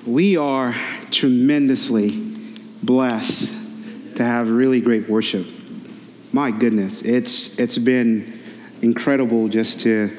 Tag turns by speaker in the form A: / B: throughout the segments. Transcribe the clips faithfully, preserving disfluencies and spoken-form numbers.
A: We are tremendously blessed to have really great worship. My goodness, it's it's been incredible just to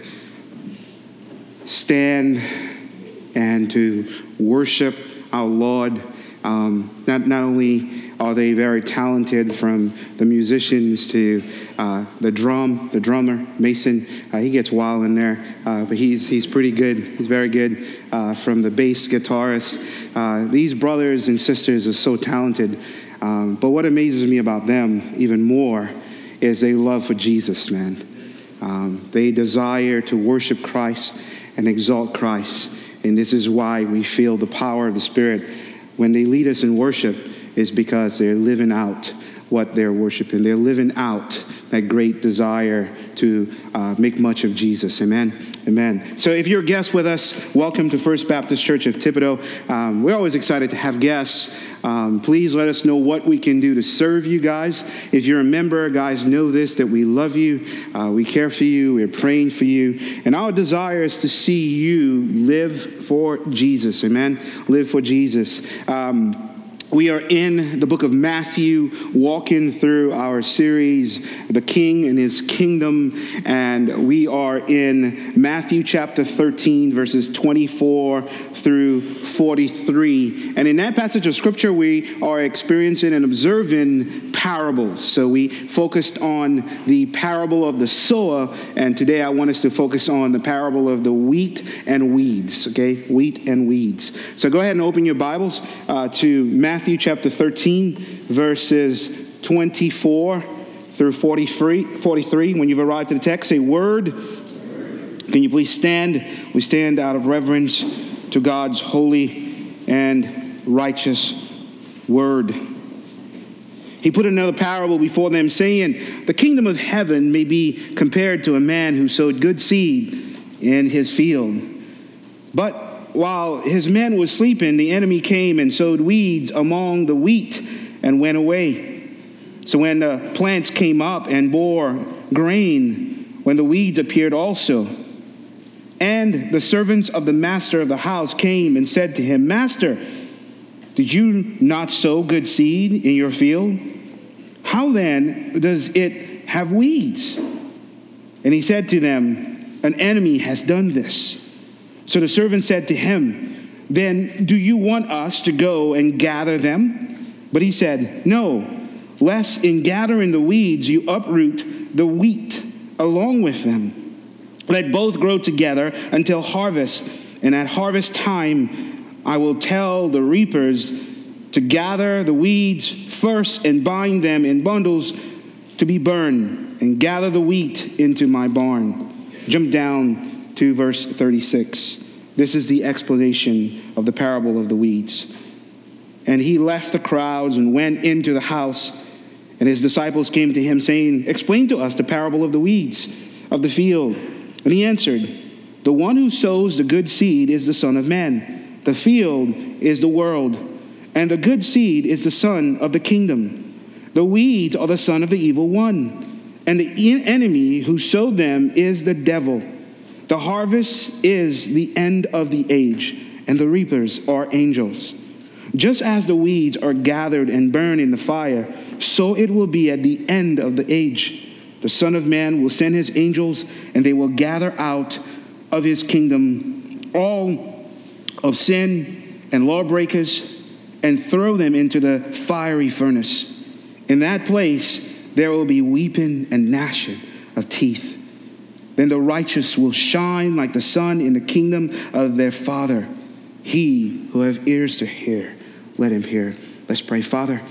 A: stand and to worship our Lord. Um, not not only are they very talented, from the musicians to uh, the drum, the drummer Mason. Uh, he gets wild in there, uh, but he's he's pretty good. He's very good. Uh, from the bass guitarist, uh, these brothers and sisters are so talented. Um, but what amazes me about them even more is their love for Jesus, man. Um, they desire to worship Christ and exalt Christ, and this is why we feel the power of the Spirit when they lead us in worship, is because they're living out what they're worshiping. They're living out that great desire to uh, make much of Jesus. Amen. Amen. So if you're a guest with us, welcome to First Baptist Church of Thibodaux. Um, we're always excited to have guests. Um, please let us know what we can do to serve you guys. If you're a member, guys, know this, that we love you. Uh, we care for you. We're praying for you. And our desire is to see you live for Jesus. Amen. Live for Jesus. Um, We are in the book of Matthew, walking through our series, The King and His Kingdom, and we are in Matthew chapter thirteen, verses twenty-four through forty-three. And in that passage of scripture, we are experiencing and observing parables. So we focused on the parable of the sower, and today I want us to focus on the parable of the wheat and weeds, okay? Wheat and weeds. So go ahead and open your Bibles uh, to Matthew. Matthew chapter thirteen, verses twenty-four through forty-three. forty-three. When you've arrived to the text, say word. Can you please stand? We stand out of reverence to God's holy and righteous word. He put another parable before them, saying, the kingdom of heaven may be compared to a man who sowed good seed in his field. But while his men were sleeping, the enemy came and sowed weeds among the wheat and went away. So when the plants came up and bore grain, when the weeds appeared also. And the servants of the master of the house came and said to him, Master, did you not sow good seed in your field? How then does it have weeds? And he said to them, an enemy has done this. So the servant said to him, then do you want us to go and gather them? But he said, no, lest in gathering the weeds you uproot the wheat along with them. Let both grow together until harvest, and at harvest time I will tell the reapers to gather the weeds first and bind them in bundles to be burned, and gather the wheat into my barn. Jump down to verse thirty-six. This is the explanation of the parable of the weeds. And he left the crowds and went into the house, and his disciples came to him saying, explain to us the parable of the weeds of the field. And he answered, the one who sows the good seed is the Son of Man. The field is the world, and the good seed is the Son of the kingdom. The weeds are the son of the evil one, and the enemy who sowed them is the devil. The harvest is the end of the age, and the reapers are angels. Just as the weeds are gathered and burned in the fire, so it will be at the end of the age. The Son of Man will send his angels, and they will gather out of his kingdom all of sin and lawbreakers, and throw them into the fiery furnace. In that place there will be weeping and gnashing of teeth. Then the righteous will shine like the sun in the kingdom of their Father. He who have ears to hear, let him hear. Let's pray. Father,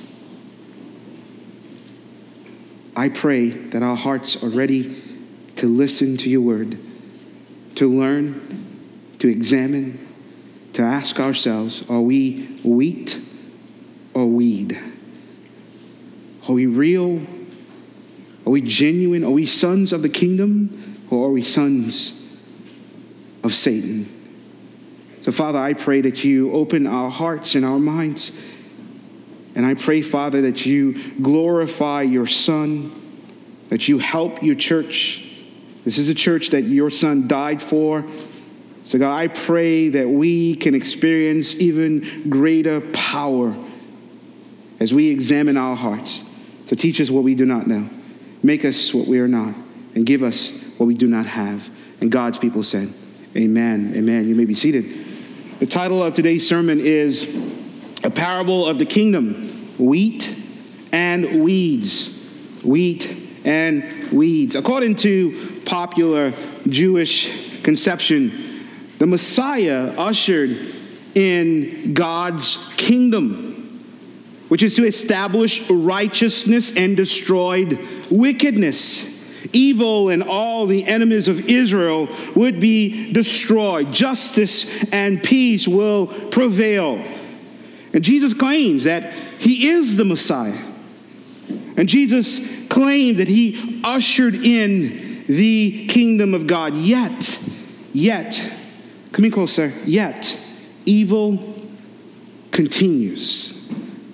A: I pray that our hearts are ready to listen to your word, to learn, to examine, to ask ourselves, are we wheat or weed? Are we real? Are we genuine? Are we sons of the kingdom, or are we sons of Satan? So, Father, I pray that you open our hearts and our minds. And I pray, Father, that you glorify your Son, that you help your church. This is a church that your Son died for, So God, I pray that we can experience even greater power as we examine our hearts. So teach us what we do not know. Make us what we are not. And give us what we do not have. And God's people said, amen, amen. You may be seated. The title of today's sermon is A Parable of the Kingdom, Wheat and Weeds. Wheat and weeds. According to popular Jewish conception, the Messiah ushered in God's kingdom, which is to establish righteousness and destroyed wickedness. Evil and all the enemies of Israel would be destroyed. Justice and peace will prevail. And Jesus claims that he is the Messiah. And Jesus claimed that he ushered in the kingdom of God. Yet, yet, come in closer, yet, evil continues.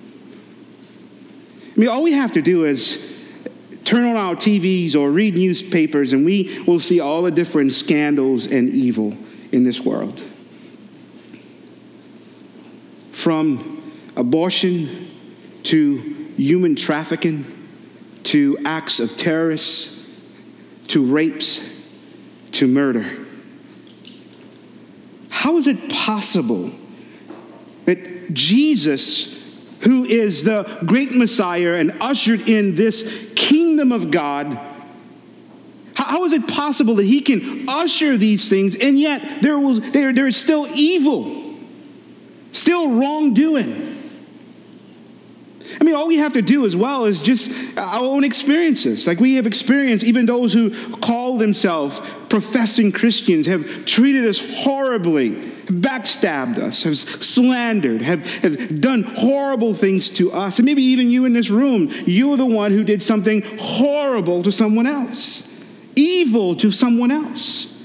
A: I mean, all we have to do is turn on our T Vs or read newspapers and we will see all the different scandals and evil in this world. From abortion to human trafficking, to acts of terrorists, to rapes, to murder. How is it possible that Jesus, who is the great Messiah and ushered in this kingdom of God, how, how is it possible that he can usher these things and yet there was there, there is still evil, still wrongdoing? I mean, all we have to do as well is just our own experiences. Like we have experienced, even those who call themselves professing Christians have treated us horribly, have backstabbed us, have slandered, have, have done horrible things to us. And maybe even you in this room, you're the one who did something horrible to someone else, evil to someone else.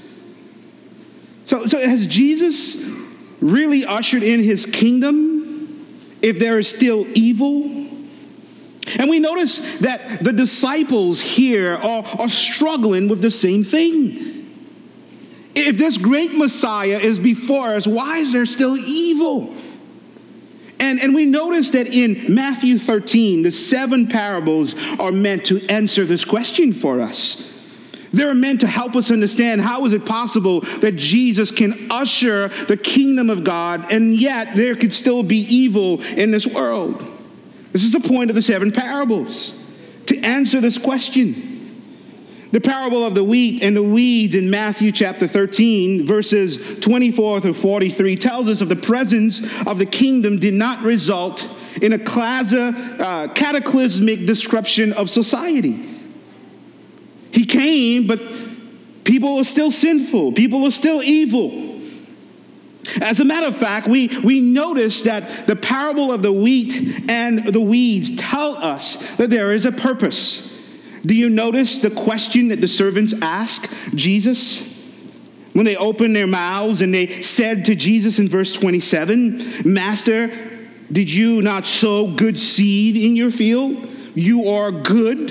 A: So, so has Jesus really ushered in his kingdom if there is still evil? And we notice that the disciples here are, are struggling with the same thing. If this great Messiah is before us, why is there still evil? And, and we notice that in Matthew thirteen, the seven parables are meant to answer this question for us. They're meant to help us understand how is it possible that Jesus can usher the kingdom of God and yet there could still be evil in this world. This is the point of the seven parables, to answer this question. The parable of the wheat and the weeds in Matthew chapter thirteen, verses twenty-four through forty-three, tells us of the presence of the kingdom did not result in a claza, uh, cataclysmic disruption of society. He came, but people are still sinful. People are still evil. As a matter of fact, we, we notice that the parable of the wheat and the weeds tell us that there is a purpose. Do you notice the question that the servants ask Jesus? When they opened their mouths and they said to Jesus in verse twenty-seven, Master, did you not sow good seed in your field? You are good.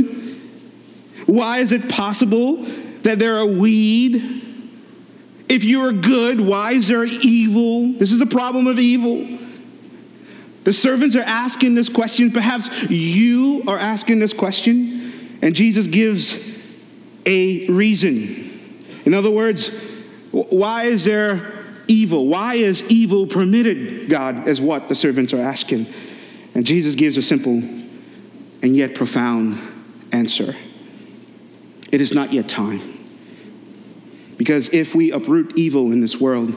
A: Why is it possible that there are weed? If you are good, why is there evil? This is the problem of evil. The servants are asking this question. Perhaps you are asking this question. And Jesus gives a reason. In other words, why is there evil? Why is evil permitted, God, is what the servants are asking. And Jesus gives a simple and yet profound answer. It is not yet time. Because if we uproot evil in this world,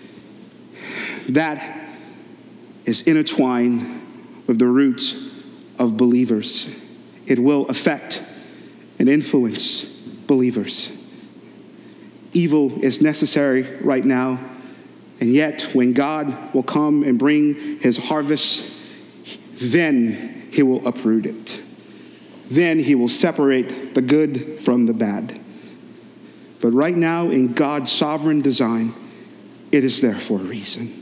A: that is intertwined with the roots of believers. It will affect and influence believers. Evil is necessary right now, and yet when God will come and bring his harvest, then he will uproot it. Then he will separate the good from the bad. But right now, in God's sovereign design, it is there for a reason.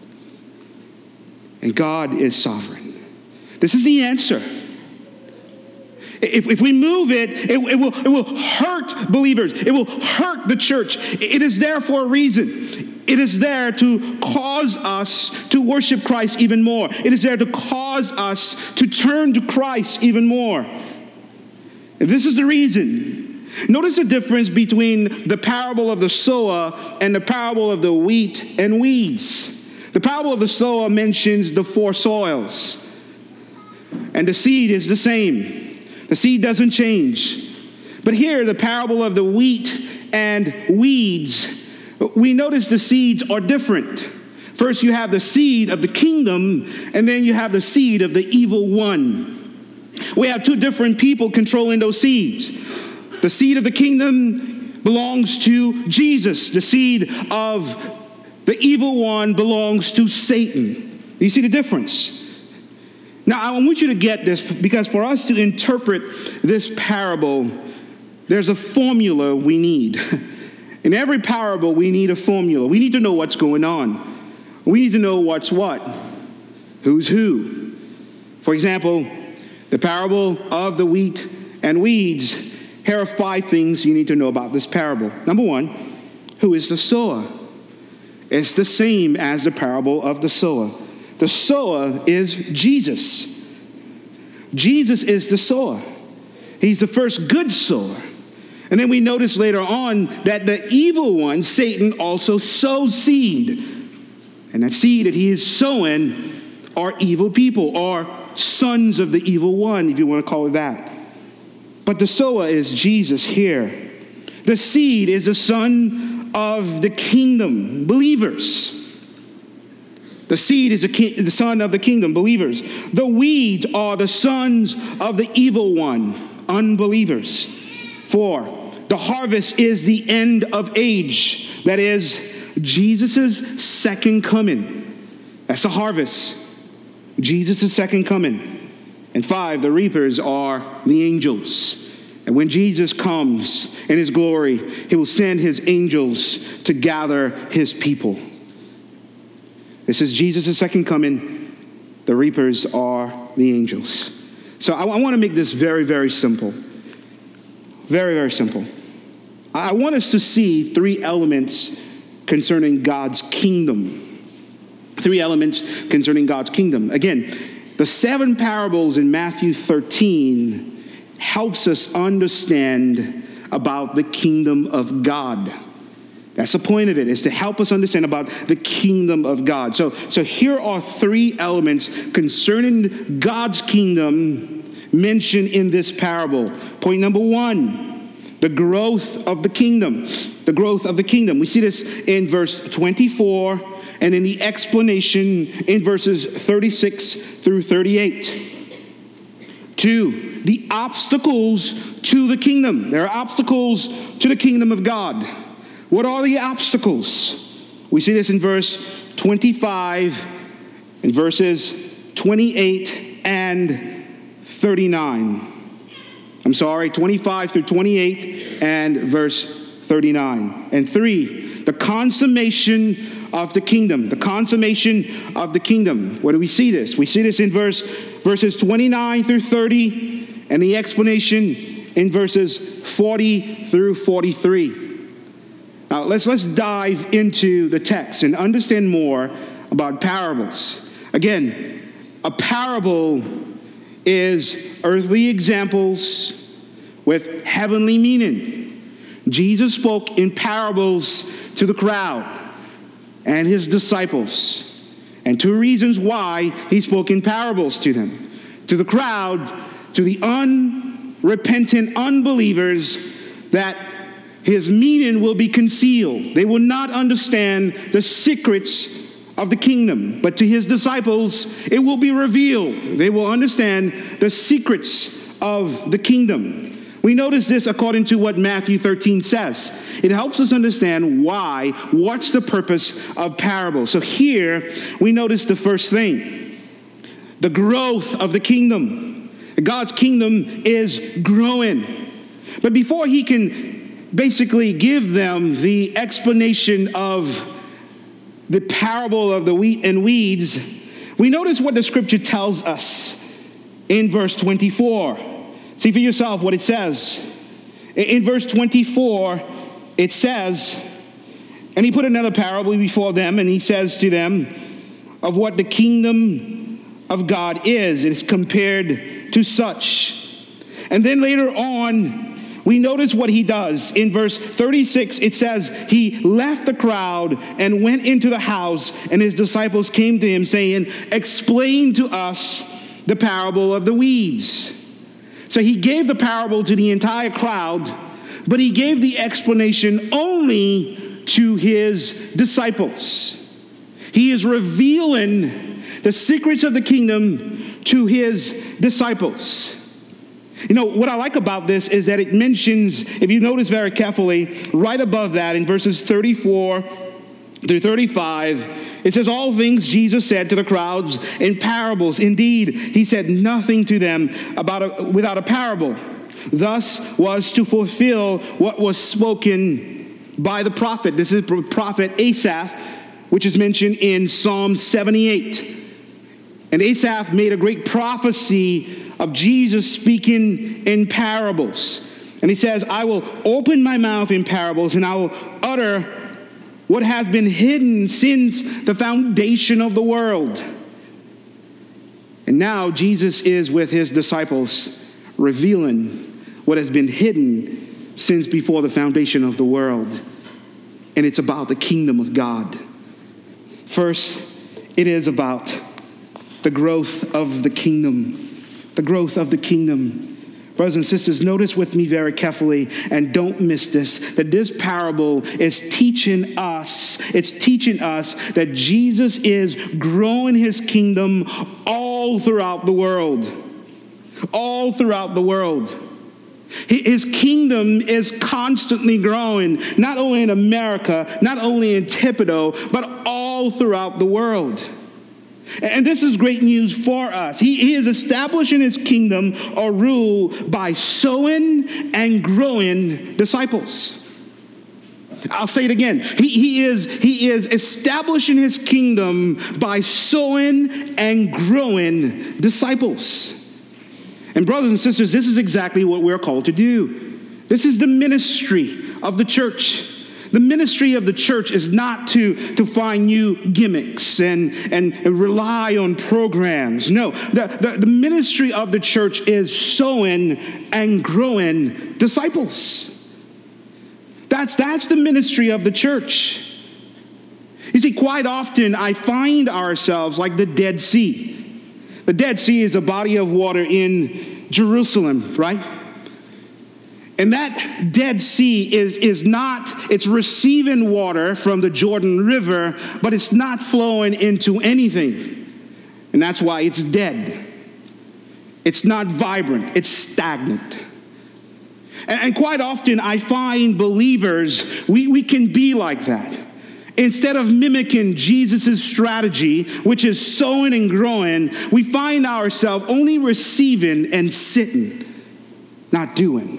A: And God is sovereign. This is the answer. If, if we move it, it, it, will, it will hurt believers. It will hurt the church. It is there for a reason. It is there to cause us to worship Christ even more. It is there to cause us to turn to Christ even more. And this is the reason. Notice the difference between the parable of the sower and the parable of the wheat and weeds. The parable of the sower mentions the four soils. And the seed is the same. The seed doesn't change. But here, the parable of the wheat and weeds, we notice the seeds are different. First, you have the seed of the kingdom, and then you have the seed of the evil one. We have two different people controlling those seeds. The seed of the kingdom belongs to Jesus. The seed of the evil one belongs to Satan. Do you see the difference? Now, I want you to get this, because for us to interpret this parable, there's a formula we need. In every parable, we need a formula. We need to know what's going on. We need to know what's what, who's who. For example, the parable of the wheat and weeds. Here are five things you need to know about this parable. Number one, who is the sower? It's the same as the parable of the sower. The sower is Jesus. Jesus is the sower. He's the first good sower. And then we notice later on that the evil one, Satan, also sows seed. And that seed that he is sowing are evil people, or sons of the evil one, if you want to call it that. But the sower is Jesus here. The seed is the son of the kingdom, believers. The seed is the, ki- the son of the kingdom, believers. The weeds are the sons of the evil one, unbelievers. Four, the harvest is the end of age. That is Jesus' second coming. That's the harvest. Jesus' second coming. And five, the reapers are the angels. And when Jesus comes in his glory, he will send his angels to gather his people. This is Jesus' second coming. The reapers are the angels. So I, I want to make this very, very simple. Very, very simple. I want us to see three elements concerning God's kingdom. Three elements concerning God's kingdom. Again, the seven parables in Matthew thirteen helps us understand about the kingdom of God. That's the point of it, is to help us understand about the kingdom of God. So, so here are three elements concerning God's kingdom mentioned in this parable. Point number one, the growth of the kingdom. The growth of the kingdom. We see this in verse twenty-four and in the explanation in verses thirty-six through thirty-eight. Two, the obstacles to the kingdom. There are obstacles to the kingdom of God. What are the obstacles? We see this in verse twenty-five, in verses twenty-eight and thirty-nine. I'm sorry, twenty-five through twenty-eight and verse thirty-nine. And three, the consummation of the kingdom. The consummation of the kingdom. Where do we see this? We see this in verse verses twenty-nine through thirty, and the explanation in verses forty through forty-three. Now let's let's dive into the text and understand more about parables. Again, a parable is earthly examples with heavenly meaning. Jesus spoke in parables to the crowd and his disciples. And two reasons why he spoke in parables to them. To the crowd, to the unrepentant unbelievers, that his meaning will be concealed. They will not understand the secrets of the kingdom. But to his disciples, it will be revealed. They will understand the secrets of the kingdom. We notice this according to what Matthew thirteen says. It helps us understand why, what's the purpose of parables. So here, we notice the first thing, the growth of the kingdom. God's kingdom is growing. But before he can basically give them the explanation of the parable of the wheat and weeds, we notice what the scripture tells us in verse twenty-four. See for yourself what it says. In verse twenty-four, it says, And he put another parable before them, and he says to them of what the kingdom of God is. It's compared to such. And then later on, we notice what he does. In verse thirty-six, it says, he left the crowd and went into the house, and his disciples came to him saying, explain to us the parable of the weeds. So he gave the parable to the entire crowd, but he gave the explanation only to his disciples. He is revealing the secrets of the kingdom to his disciples. You know, what I like about this is that it mentions, if you notice very carefully, right above that in verses thirty-four through thirty-five, it says, all things Jesus said to the crowds in parables. Indeed, he said nothing to them about a, without a parable. Thus was to fulfill what was spoken by the prophet. This is prophet Asaph, which is mentioned in Psalm seventy-eight. And Asaph made a great prophecy of Jesus speaking in parables. And he says, I will open my mouth in parables, and I will utter what has been hidden since the foundation of the world. And now Jesus is with his disciples, revealing what has been hidden since before the foundation of the world. And it's about the kingdom of God. First, it is about the growth of the kingdom. The growth of the kingdom. Brothers and sisters, notice with me very carefully, and don't miss this, that this parable is teaching us, it's teaching us that Jesus is growing his kingdom all throughout the world. All throughout the world. His kingdom is constantly growing, not only in America, not only in Thibodeau, but all throughout the world. And this is great news for us. He, he is establishing his kingdom or rule by sowing and growing disciples. I'll say it again. He, he, is, he is establishing his kingdom by sowing and growing disciples. And brothers and sisters, this is exactly what we're called to do. This is the ministry of the church. The ministry of the church is not to, to find new gimmicks and, and rely on programs. No, the, the, the ministry of the church is sowing and growing disciples. That's, that's the ministry of the church. You see, quite often I find ourselves like the Dead Sea. The Dead Sea is a body of water in Jerusalem, right? And that Dead Sea is, is not, it's receiving water from the Jordan River, but it's not flowing into anything. And that's why it's dead. It's not vibrant, it's stagnant. And, and quite often I find believers, we, we can be like that. Instead of mimicking Jesus' strategy, which is sowing and growing, we find ourselves only receiving and sitting, not doing.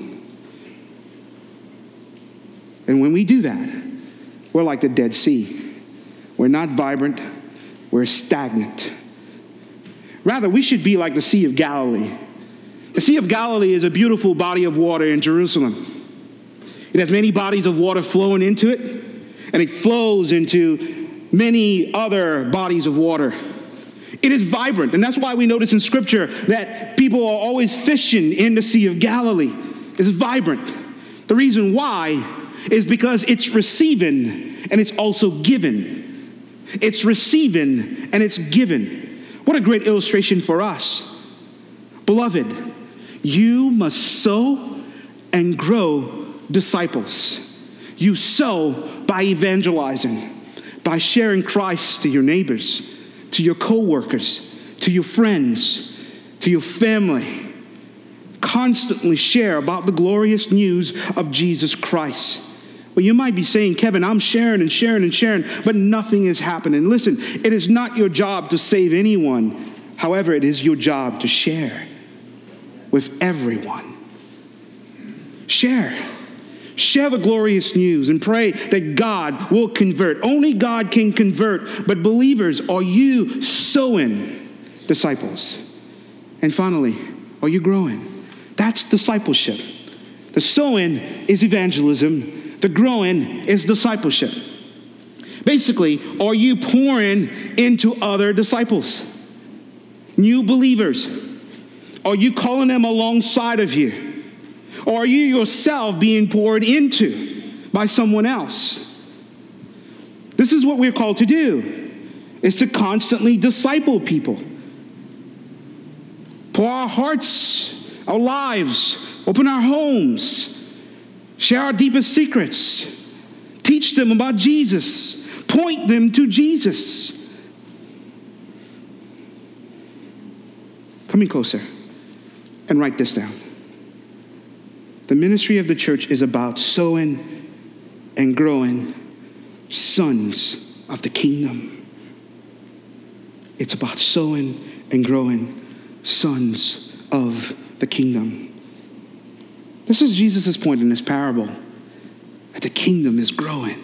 A: And when we do that, we're like the Dead Sea. We're not vibrant, we're stagnant. Rather, we should be like the Sea of Galilee. The Sea of Galilee is a beautiful body of water in Jerusalem. It has many bodies of water flowing into it, and it flows into many other bodies of water. It is vibrant, and that's why we notice in Scripture that people are always fishing in the Sea of Galilee. It's vibrant. The reason why is because it's receiving and it's also given. It's receiving and it's given. What a great illustration for us. Beloved, you must sow and grow disciples. You sow by evangelizing, by sharing Christ to your neighbors, to your co-workers, to your friends, to your family. Constantly share about the glorious news of Jesus Christ. Well, you might be saying, Kevin, I'm sharing and sharing and sharing, but nothing is happening. Listen, it is not your job to save anyone. However, it is your job to share with everyone. Share. Share the glorious news and pray that God will convert. Only God can convert. But believers, are you sowing disciples? And finally, are you growing? That's discipleship. The sowing is evangelism. The growing is discipleship. Basically, are you pouring into other disciples, new believers? Are you calling them alongside of you? Or are you yourself being poured into by someone else? This is what we're called to do, is to constantly disciple people. Pour our hearts, our lives, open our homes, share our deepest secrets, teach them about Jesus, point them to Jesus. Come in closer and write this down. The ministry of the church is about sowing and growing sons of the kingdom. It's about sowing and growing sons of the kingdom. This is Jesus' point in this parable, that the kingdom is growing.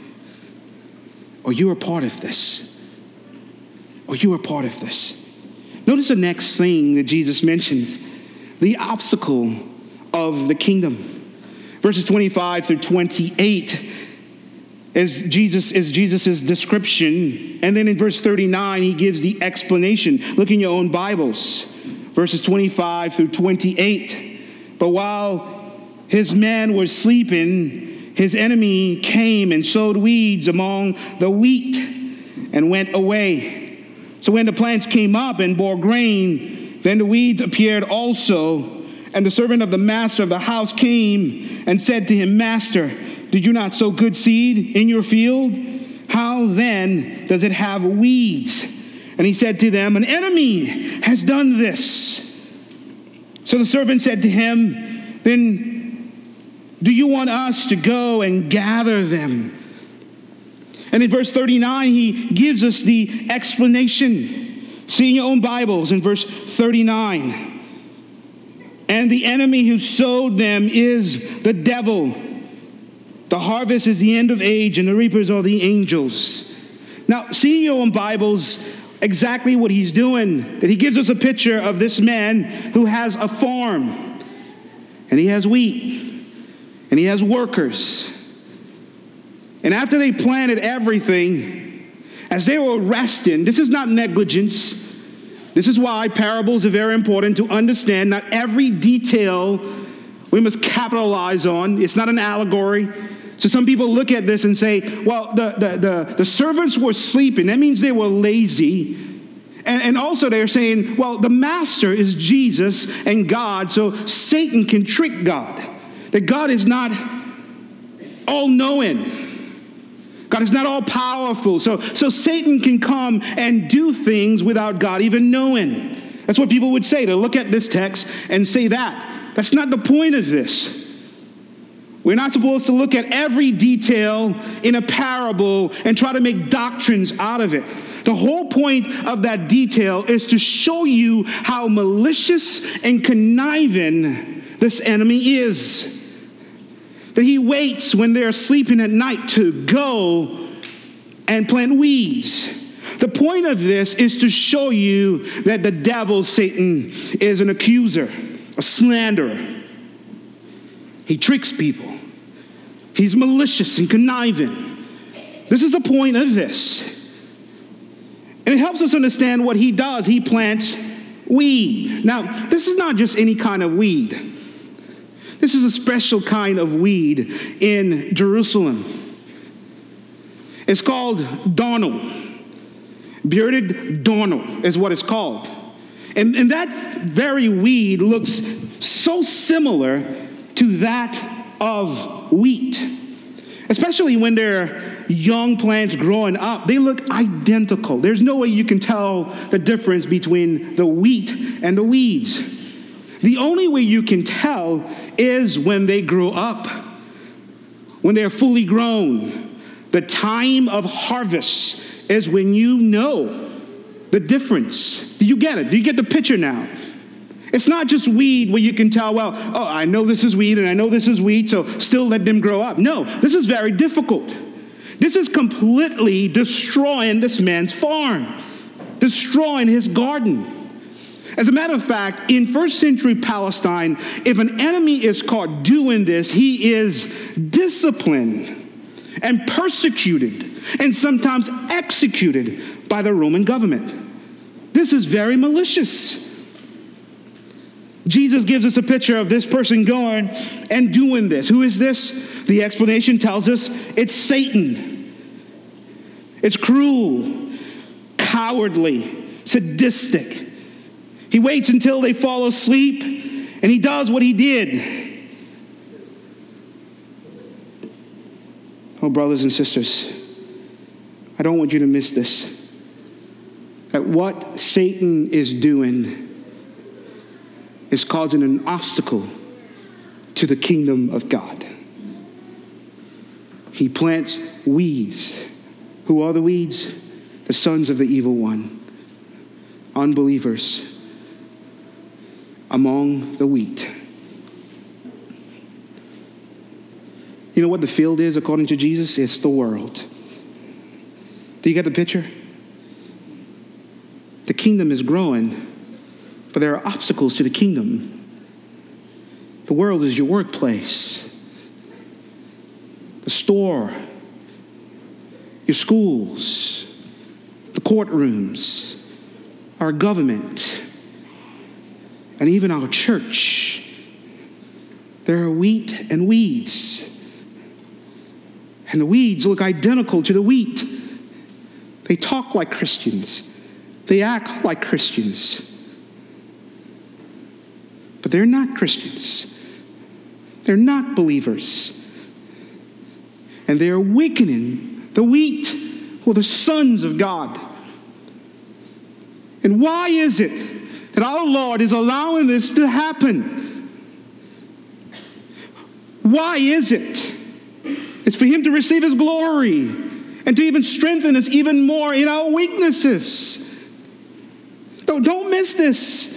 A: Or you are part of this. Or you are part of this. Notice the next thing that Jesus mentions, the obstacle of the kingdom. Verses twenty-five through twenty-eight is Jesus is Jesus's description. And then in verse thirty-nine, he gives the explanation. Look in your own Bibles. Verses twenty-five through twenty-eight. But while his men were sleeping, his enemy came and sowed weeds among the wheat and went away. So when the plants came up and bore grain, then the weeds appeared also. And the servant of the master of the house came and said to him, Master, did you not sow good seed in your field? How then does it have weeds? And he said to them, An enemy has done this. So the servant said to him, Then do you want us to go and gather them? And in verse thirty-nine, he gives us the explanation. See in your own Bibles in verse thirty-nine. And the enemy who sowed them is the devil. The harvest is the end of age, and the reapers are the angels. Now, see in your own Bibles exactly what he's doing. That he gives us a picture of this man who has a farm. And he has wheat. And he has workers. And after they planted everything, as they were resting, this is not negligence. This is why parables are very important to understand. Not every detail we must capitalize on. It's not an allegory. So some people look at this and say, well, the, the, the, the servants were sleeping. That means they were lazy. And, and also they're saying, well, the master is Jesus and God, so Satan can trick God. That God is not all-knowing. God is not all-powerful. So, so Satan can come and do things without God even knowing. That's what people would say. They look at this text and say that. That's not the point of this. We're not supposed to look at every detail in a parable and try to make doctrines out of it. The whole point of that detail is to show you how malicious and conniving this enemy is. That he waits when they're sleeping at night to go and plant weeds. The point of this is to show you that the devil, Satan, is an accuser, a slanderer. He tricks people. He's malicious and conniving. This is the point of this. And it helps us understand what he does. He plants weed. Now, this is not just any kind of weed. This is a special kind of weed in Jerusalem. It's called darnel. Bearded darnel is what it's called. And, and that very weed looks so similar to that of wheat. Especially when they're young plants growing up, they look identical. There's no way you can tell the difference between the wheat and the weeds. The only way you can tell is when they grow up, when they're fully grown. The time of harvest is when you know the difference. Do you get it? Do you get the picture now? It's not just weed where you can tell, well, oh, I know this is weed and I know this is wheat, so still let them grow up. No, this is very difficult. This is completely destroying this man's farm, destroying his garden. As a matter of fact, in first century Palestine, if an enemy is caught doing this, he is disciplined and persecuted. and sometimes executed by the Roman government. This is very malicious. Jesus gives us a picture of this person going and doing this. Who is this? The explanation tells us it's Satan. It's cruel, cowardly, sadistic. He waits until they fall asleep, and he does what he did. Oh, brothers and sisters, I don't want you to miss this. That what Satan is doing is causing an obstacle to the kingdom of God. He plants weeds. Who are the weeds? The sons of the evil one, unbelievers, among the wheat. You know what the field is according to Jesus? It's the world. Do you get the picture? The kingdom is growing, but there are obstacles to the kingdom. The world is your workplace, the store, your schools, the courtrooms, our government, and even our church. There are wheat and weeds. And the weeds look identical to the wheat. They talk like Christians. They act like Christians. But they're not Christians. They're not believers. And they're weakening the wheat or the sons of God. And why is it that our Lord is allowing this to happen? Why is it? It's for him to receive his glory and to even strengthen us even more in our weaknesses. Don't, don't miss this.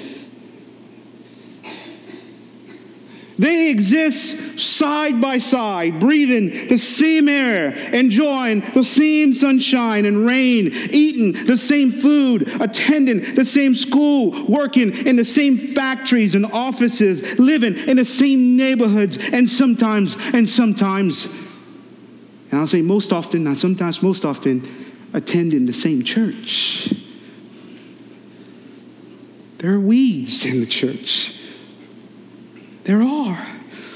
A: They exist side by side, breathing the same air, enjoying the same sunshine and rain, eating the same food, attending the same school, working in the same factories and offices, living in the same neighborhoods, and sometimes, and sometimes, and I'll say most often, not sometimes, most often, attending the same church. There are weeds in the church. There are.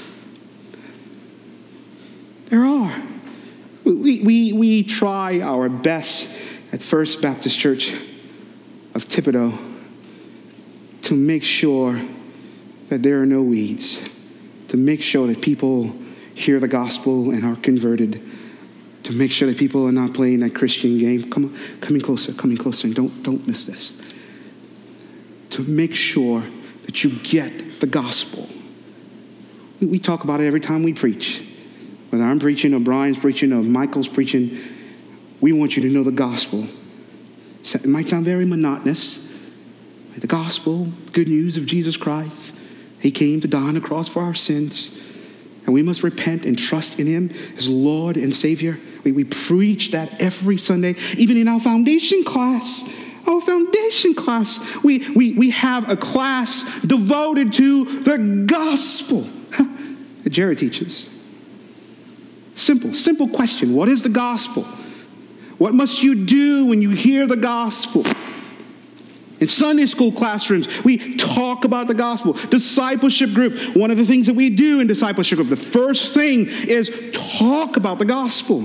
A: There are. We, we, we try our best at First Baptist Church of Thibodaux to make sure that there are no weeds, to make sure that people hear the gospel and are converted, to make sure that people are not playing that Christian game. Come on, coming closer, coming closer, and don't, don't miss this. To make sure that you get the gospel. We, we talk about it every time we preach. Whether I'm preaching or Brian's preaching or Michael's preaching, we want you to know the gospel. It might sound very monotonous. The gospel, good news of Jesus Christ. He came to die on the cross for our sins. And we must repent and trust in him as Lord and Savior. We, we preach that every Sunday, even in our foundation class. Our foundation class, we, we, we have a class devoted to the gospel that Jared teaches. Simple, simple question. What is the gospel? What must you do when you hear the gospel? In Sunday school classrooms, we talk about the gospel. Discipleship group, one of the things that we do in discipleship group, the first thing is talk about the gospel.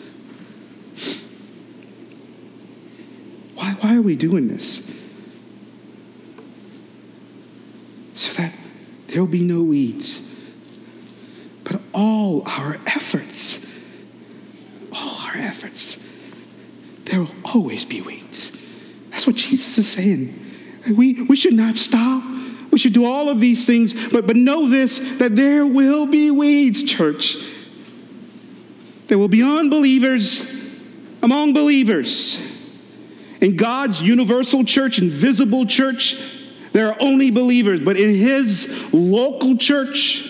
A: Why, why are we doing this? So that there will be no weeds. But all our efforts, all our efforts, there will always be weeds. That's what Jesus is saying. We, we should not stop. We should do all of these things, but, but know this, that there will be weeds, church. There will be unbelievers among believers. In God's universal church and visible church, there are only believers. But in his local church,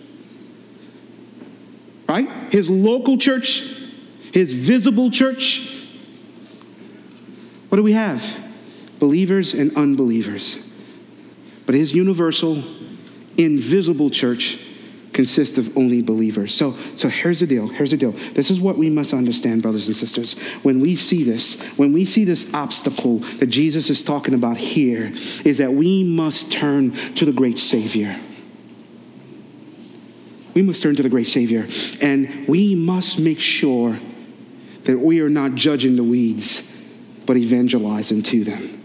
A: right? His local church, his visible church, what do we have? Believers and unbelievers. But his universal, invisible church, consist of only believers. So, so here's the deal. Here's the deal. This is what we must understand, brothers and sisters. When we see this, when we see this obstacle that Jesus is talking about here, is that we must turn to the great Savior. We must turn to the great Savior. And we must make sure that we are not judging the weeds, but evangelizing to them.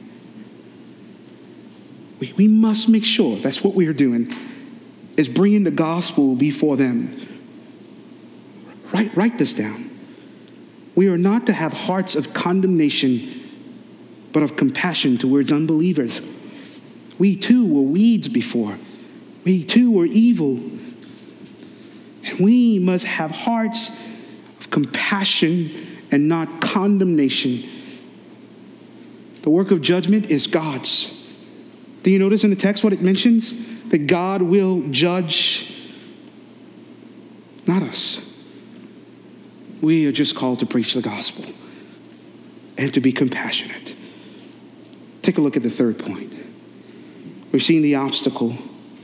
A: We, we must make sure that's what we are doing, is bringing the gospel before them. Write, write this down. We are not to have hearts of condemnation, but of compassion towards unbelievers. We too were weeds before. We too were evil. And we must have hearts of compassion and not condemnation. The work of judgment is God's. Do you notice in the text what it mentions? That God will judge, not us. We are just called to preach the gospel and to be compassionate. Take a look at the third point. We've seen the obstacle.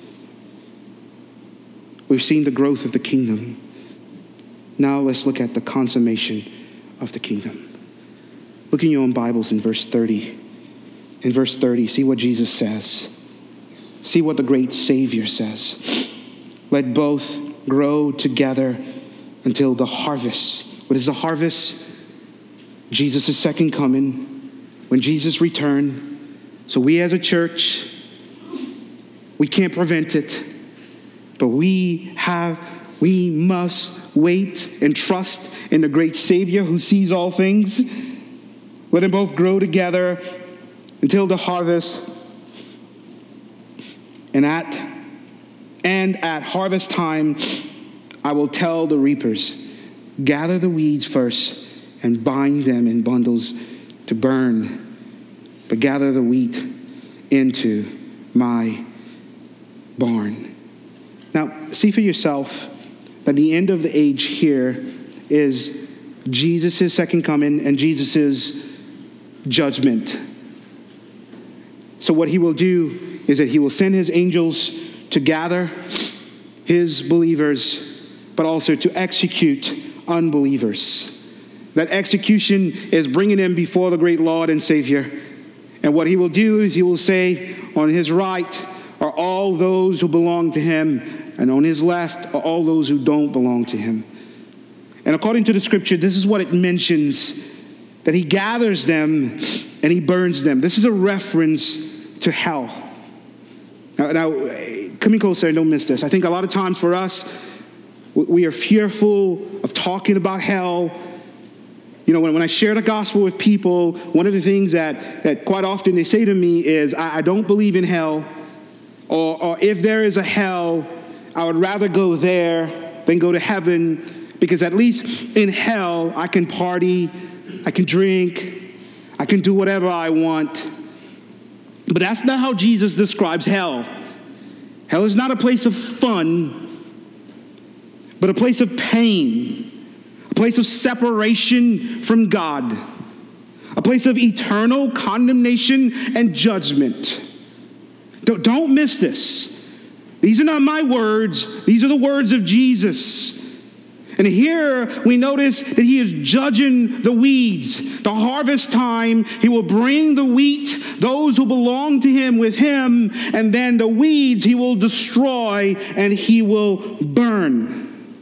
A: We've seen the growth of the kingdom. Now let's look at the consummation of the kingdom. Look in your own Bibles in verse thirty. In verse thirty, see what Jesus says. See what the great Savior says. Let both grow together until the harvest. What is the harvest? Jesus' second coming. When Jesus returned. So we as a church, we can't prevent it. But we have, we must wait and trust in the great Savior who sees all things. Let them both grow together until the harvest. And at and at harvest time, I will tell the reapers, gather the weeds first and bind them in bundles to burn, but gather the wheat into my barn. Now, see for yourself that the end of the age here is Jesus' second coming and Jesus' judgment. So what he will do is that he will send his angels to gather his believers, but also to execute unbelievers. That execution is bringing them before the great Lord and Savior. And what he will do is he will say, on his right are all those who belong to him, and on his left are all those who don't belong to him. And according to the scripture, this is what it mentions, that he gathers them and he burns them. This is a reference to hell. Now, now, coming closer and don't miss this. I think a lot of times for us, we are fearful of talking about hell. You know, when, when I share the gospel with people, one of the things that, that quite often they say to me is, I, I don't believe in hell. Or, or if there is a hell, I would rather go there than go to heaven, because at least in hell, I can party, I can drink, I can do whatever I want. But that's not how Jesus describes hell. Hell is not a place of fun, but a place of pain, a place of separation from God, a place of eternal condemnation and judgment. Don't, don't miss this. These are not my words. These are the words of Jesus. And here we notice that he is judging the weeds. The harvest time, he will bring the wheat, those who belong to him with him, and then the weeds he will destroy and he will burn.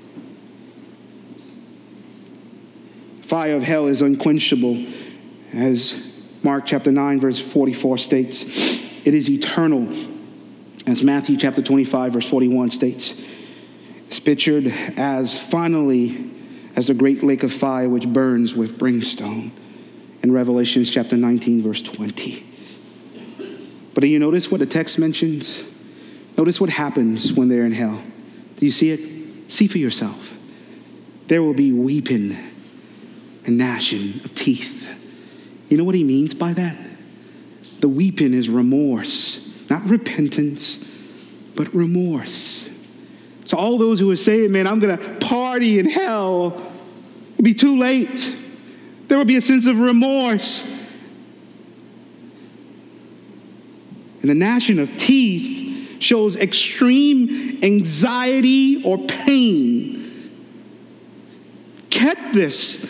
A: The fire of hell is unquenchable, as Mark chapter nine, verse forty-four states. It is eternal, as Matthew chapter twenty-five, verse forty-one states. It's pictured as finally as a great lake of fire which burns with brimstone in Revelation chapter nineteen, verse twenty. But do you notice what the text mentions? Notice what happens when they're in hell. Do you see it? See for yourself. There will be weeping and gnashing of teeth. You know what he means by that? The weeping is remorse, not repentance, but remorse. So all those who are saying, man, I'm going to party in hell, it'll be too late. There will be a sense of remorse. And the gnashing of teeth shows extreme anxiety or pain, get this.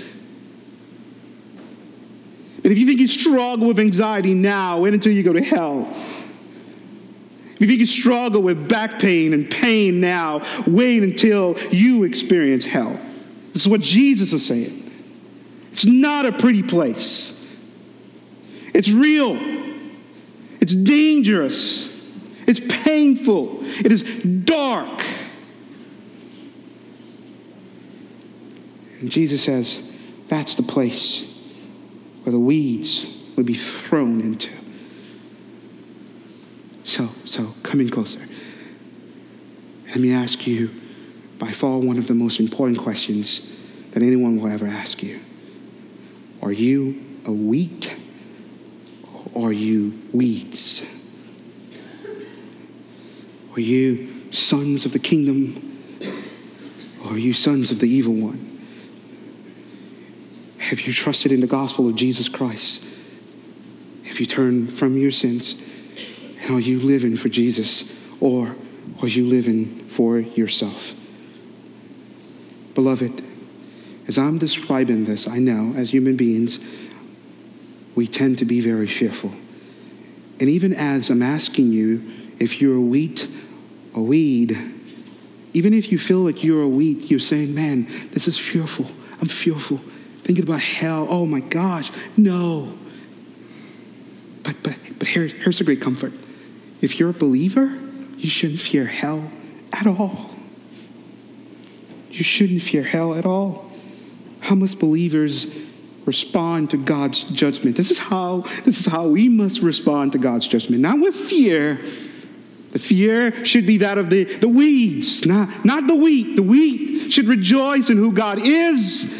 A: And if you think you struggle with anxiety now, wait until you go to hell. If you think you struggle with back pain and pain now, wait until you experience hell. This is what Jesus is saying. It's not a pretty place. It's real. It's dangerous. It's painful. It is dark. And Jesus says, that's the place where the weeds would be thrown into. So, so come in closer. Let me ask you, by far one of the most important questions that anyone will ever ask you. Are you a wheat or are you weeds? Are you sons of the kingdom or are you sons of the evil one? Have you trusted in the gospel of Jesus Christ? Have you turned from your sins? And are you living for Jesus, or are you living for yourself? Beloved, as I'm describing this, I know as human beings, we tend to be very fearful. And even as I'm asking you if you're a wheat or weed, even if you feel like you're a wheat, you're saying, man, this is fearful. I'm fearful. Thinking about hell. Oh my gosh, no. But but but here, here's a great comfort. If you're a believer, you shouldn't fear hell at all. You shouldn't fear hell at all. How must believers respond to God's judgment? This is how this is how we must respond to God's judgment. Not with fear. The fear should be that of the, the weeds, not, not the wheat. The wheat should rejoice in who God is,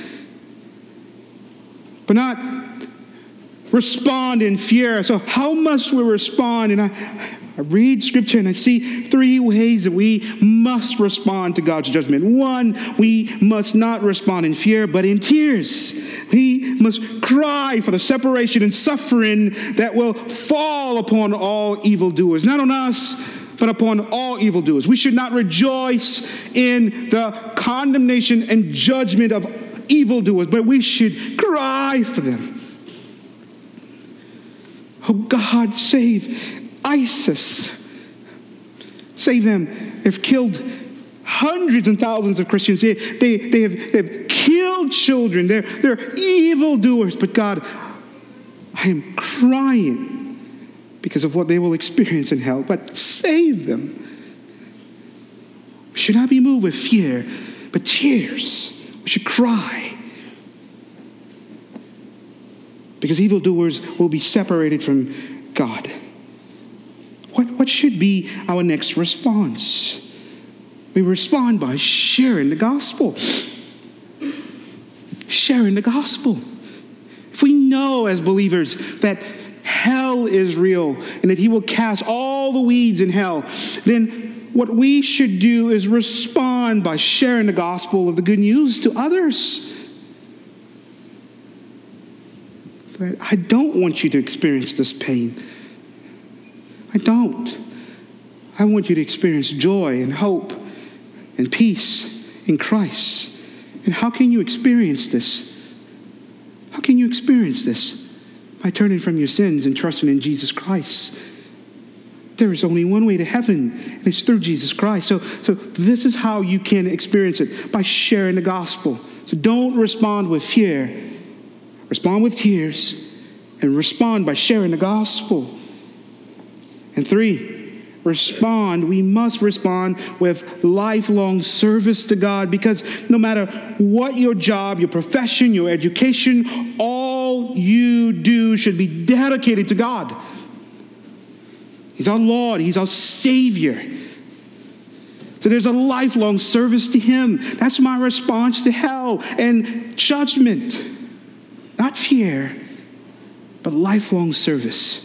A: but not respond in fear. So how must we respond? And I, I read scripture and I see three ways that we must respond to God's judgment. One, we must not respond in fear, but in tears. We must cry for the separation and suffering that will fall upon all evildoers. Not on us, but upon all evildoers. We should not rejoice in the condemnation and judgment of evildoers, but we should cry for them. Oh God, save ISIS. Save them. They've killed hundreds and thousands of Christians. They, they, they, have, they have killed children. They're, they're evildoers. But God, I am crying because of what they will experience in hell. But save them. We should not be moved with fear, but tears. We should cry. Because evildoers will be separated from God. What, what should be our next response? We respond by sharing the gospel. Sharing the gospel. If we know as believers that hell is real and that he will cast all the weeds in hell, then what we should do is respond by sharing the gospel of the good news to others. I don't want you to experience this pain. I don't. I want you to experience joy and hope and peace in Christ. And how can you experience this? How can you experience this? By turning from your sins and trusting in Jesus Christ. There is only one way to heaven, and it's through Jesus Christ. So, so this is how you can experience it, by sharing the gospel. So don't respond with fear. Respond with tears, and respond by sharing the gospel. And three, respond. We must respond with lifelong service to God, because no matter what your job, your profession, your education, all you do should be dedicated to God. He's our Lord. He's our Savior. So there's a lifelong service to him. That's my response to hell and judgment. Not fear, but lifelong service.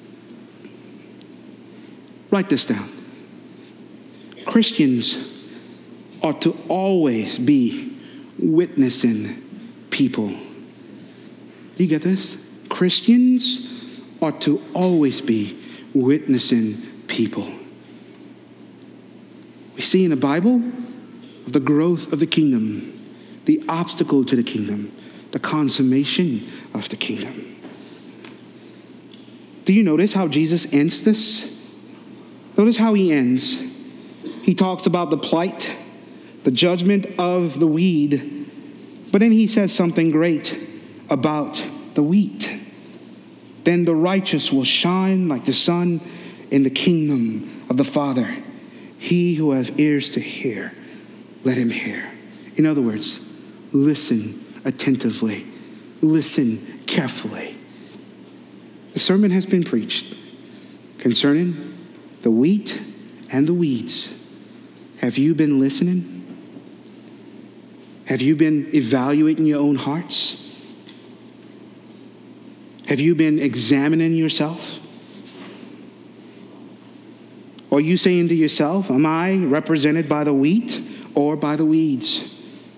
A: Write this down. Christians ought to always be witnessing people. Do you get this? Christians ought to always be witnessing people. we see in the Bible of the growth of the kingdom, the obstacle to the kingdom, the consummation of the kingdom. Do you notice how Jesus ends this? Notice how he ends. He talks about the plight, the judgment of the weed, but then he says something great about the wheat. Then the righteous will shine like the sun in the kingdom of the Father. He who has ears to hear, let him hear. In other words, listen attentively. Listen carefully. The sermon has been preached concerning the wheat and the weeds. Have you been listening? Have you been evaluating your own hearts? Have you been examining yourself? Are you saying to yourself, am I represented by the wheat or by the weeds?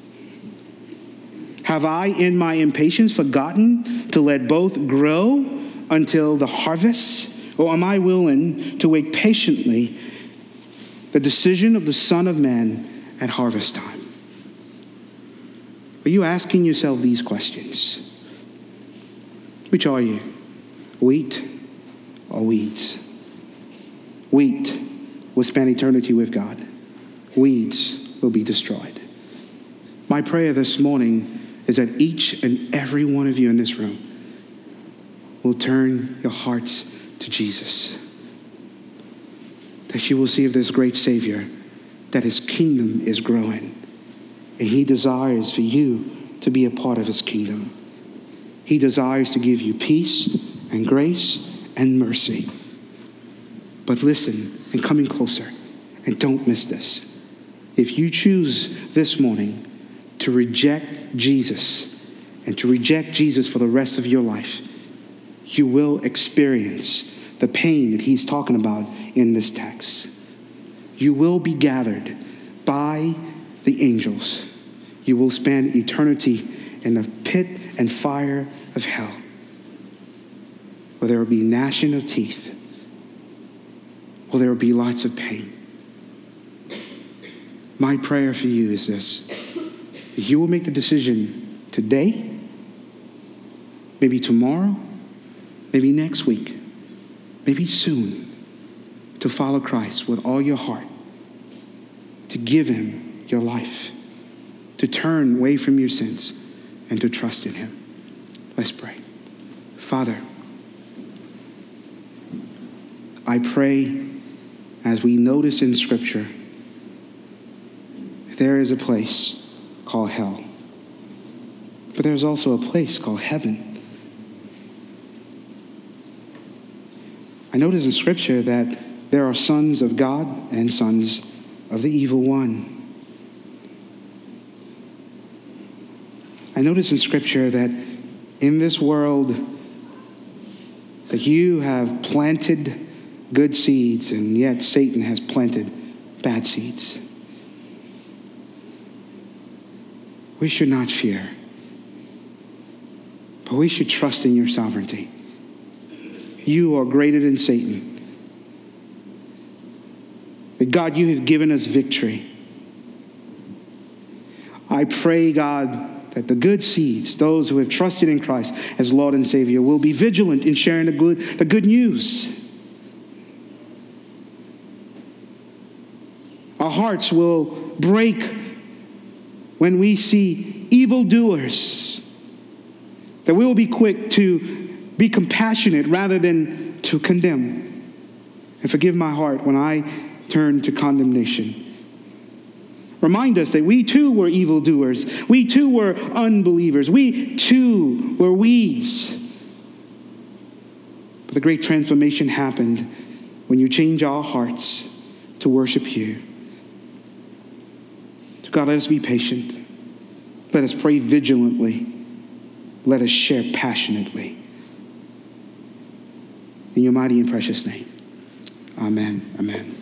A: Have I, in my impatience, forgotten to let both grow until the harvest? Or am I willing to wait patiently the decision of the Son of Man at harvest time? Are you asking yourself these questions? Which are you? Wheat or weeds? Wheat will spend eternity with God. Weeds will be destroyed. My prayer this morning is that each and every one of you in this room will turn your hearts to Jesus. That you will see of this great Savior, that his kingdom is growing. And he desires for you to be a part of his kingdom. He desires to give you peace and grace and mercy. But listen, and coming closer, and don't miss this. If you choose this morning to reject Jesus and to reject Jesus for the rest of your life, you will experience the pain that he's talking about in this text. You will be gathered by the angels. You will spend eternity in the pit and fire of hell, where there will be gnashing of teeth, where there will be lots of pain. My prayer for you is this: you will make the decision today, maybe tomorrow, maybe next week, maybe soon, to follow Christ with all your heart, to give him your life, to turn away from your sins, and to trust in him. Let's pray. Father, I pray, as we notice in Scripture, there is a place called hell, but there's also a place called heaven. I notice in Scripture that there are sons of God and sons of the evil one. I notice in Scripture that in this world that you have planted good seeds, and yet Satan has planted bad seeds. We should not fear, but we should trust in your sovereignty. You are greater than Satan. That God, you have given us victory. I pray, God, that the good seeds, those who have trusted in Christ as Lord and Savior, will be vigilant in sharing the good, the good news. Our hearts will break when we see evildoers, that we will be quick to be compassionate rather than to condemn. And forgive my heart when I turn to condemnation. Remind us that we too were evildoers. We too were unbelievers. We too were weeds. But the great transformation happened when you change our hearts to worship you. So God, let us be patient. Let us pray vigilantly. Let us share passionately. In your mighty and precious name. Amen. Amen.